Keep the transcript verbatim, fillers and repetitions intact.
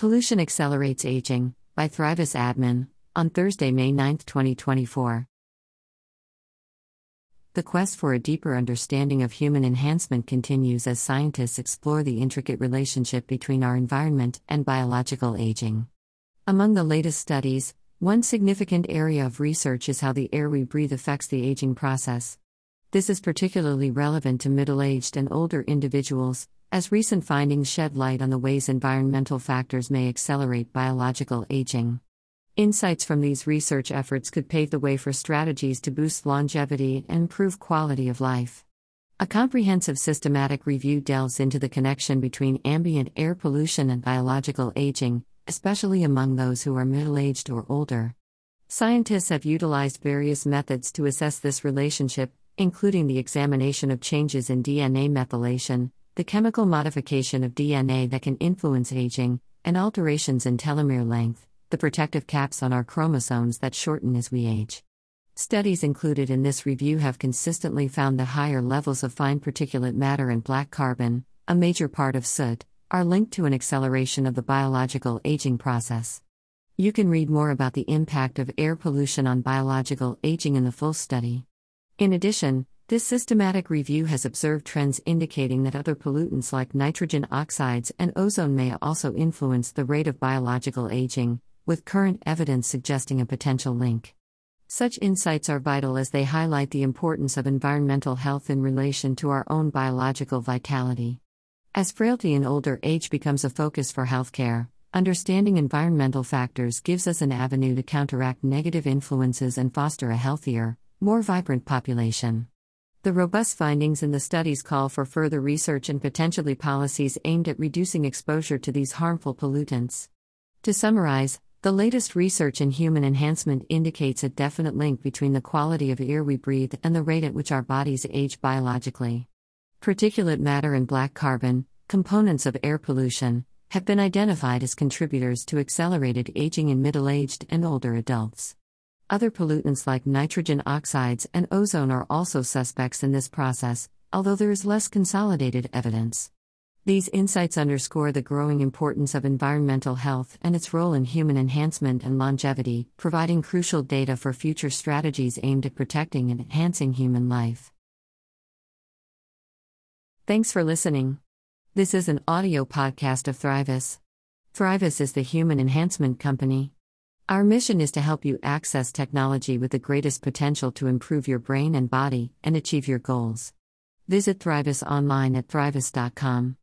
Pollution Accelerates Aging, by Thrivis Admin, on Thursday, May ninth, twenty twenty-four. The quest for a deeper understanding of human enhancement continues as scientists explore the intricate relationship between our environment and biological aging. Among the latest studies, one significant area of research is how the air we breathe affects the aging process. This is particularly relevant to middle-aged and older individuals, as recent findings shed light on the ways environmental factors may accelerate biological aging. Insights from these research efforts could pave the way for strategies to boost longevity and improve quality of life. A comprehensive systematic review delves into the connection between ambient air pollution and biological aging, especially among those who are middle-aged or older. Scientists have utilized various methods to assess this relationship, including the examination of changes in D N A methylation, the chemical modification of D N A that can influence aging, and alterations in telomere length, the protective caps on our chromosomes that shorten as we age. Studies included in this review have consistently found that higher levels of fine particulate matter and black carbon, a major part of soot, are linked to an acceleration of the biological aging process. You can read more about the impact of air pollution on biological aging in the full study. In addition, this systematic review has observed trends indicating that other pollutants like nitrogen oxides and ozone may also influence the rate of biological aging, with current evidence suggesting a potential link. Such insights are vital as they highlight the importance of environmental health in relation to our own biological vitality. As frailty in older age becomes a focus for healthcare, understanding environmental factors gives us an avenue to counteract negative influences and foster a healthier, more vibrant population. The robust findings in the studies call for further research and potentially policies aimed at reducing exposure to these harmful pollutants. To summarize, the latest research in human enhancement indicates a definite link between the quality of air we breathe and the rate at which our bodies age biologically. Particulate matter and black carbon, components of air pollution, have been identified as contributors to accelerated aging in middle-aged and older adults. Other pollutants like nitrogen oxides and ozone are also suspects in this process, although there is less consolidated evidence. These insights underscore the growing importance of environmental health and its role in human enhancement and longevity, providing crucial data for future strategies aimed at protecting and enhancing human life. Thanks for listening. This is an audio podcast of Thrivis. Thrivis is the human enhancement company. Our mission is to help you access technology with the greatest potential to improve your brain and body and achieve your goals. Visit Thrivis online at thrivis dot com.